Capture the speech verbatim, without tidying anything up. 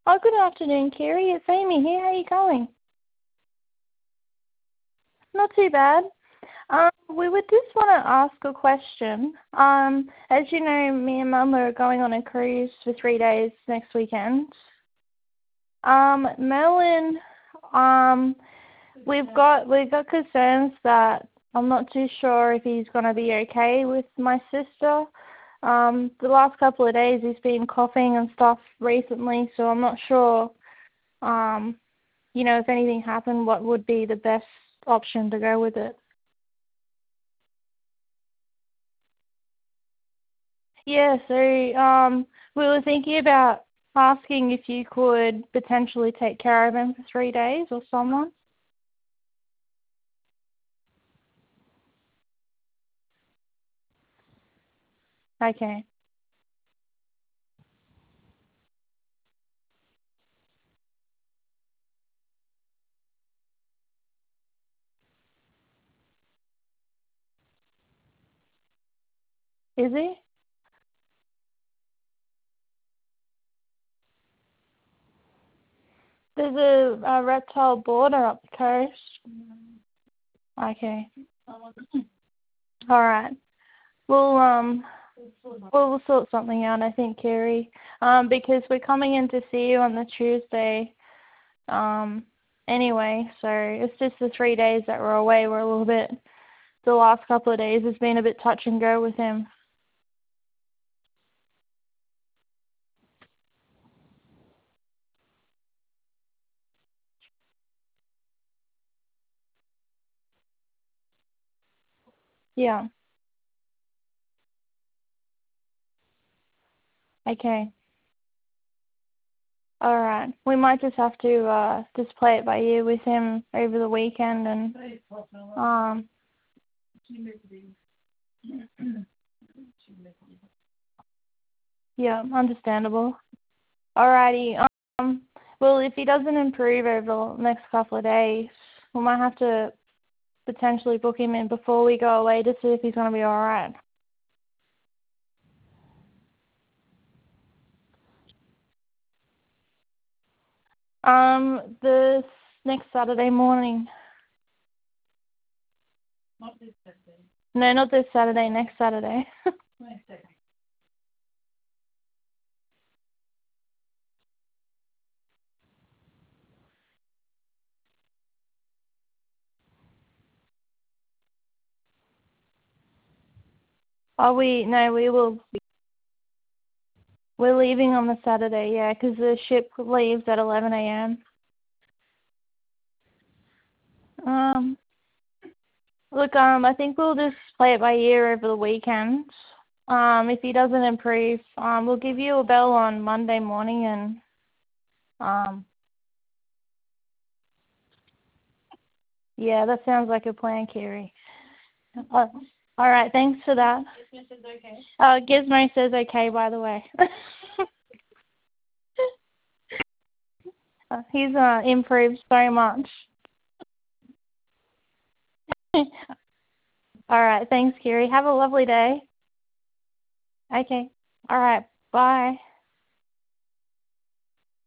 Oh, good afternoon, Kerry. It's Amy here. How are you going? Not too bad. Um, we would just want to ask a question. Um, as you know, me and Mum are going on a cruise for three days next weekend. Um, Merlin, um, we've got we've got concerns that I'm not too sure if he's going to be okay with my sister. Um, the last couple of days he's been coughing and stuff recently, so I'm not sure. Um, you know, if anything happened, what would be the best option to go with it? Yeah, so um, we were thinking about asking if you could potentially take care of him for three days or someone. Okay. Is he? There's a, a reptile border up the coast. Okay. All right. We'll um we'll, we'll sort something out, I think, Kerry. Um, because we're coming in to see you on the Tuesday. Um, anyway, so it's just the three days that we're away. We're a little bit. The last couple of days has been a bit touch and go with him. Yeah. Okay. All right. We might just have to uh just play it by ear with him over the weekend and um yeah, understandable. Alrighty. Um well, if he doesn't improve over the next couple of days, we might have to potentially book him in before we go away to see if he's gonna be alright. Um this next Saturday morning. No, not this Saturday, next Saturday. Oh, we no, we will. We're leaving on the Saturday, yeah, 'cause the ship leaves at eleven a m. Um, look, um, I think we'll just play it by ear over the weekend. Um, if he doesn't improve, um, we'll give you a bell on Monday morning, and um, yeah, that sounds like a plan, Kerry. Uh, all right, thanks for that. Gizmo says okay. Uh, Gizmo says okay, by the way. uh, he's uh improved so much. All right. Thanks, Kerry. Have a lovely day. Okay. All right. Bye.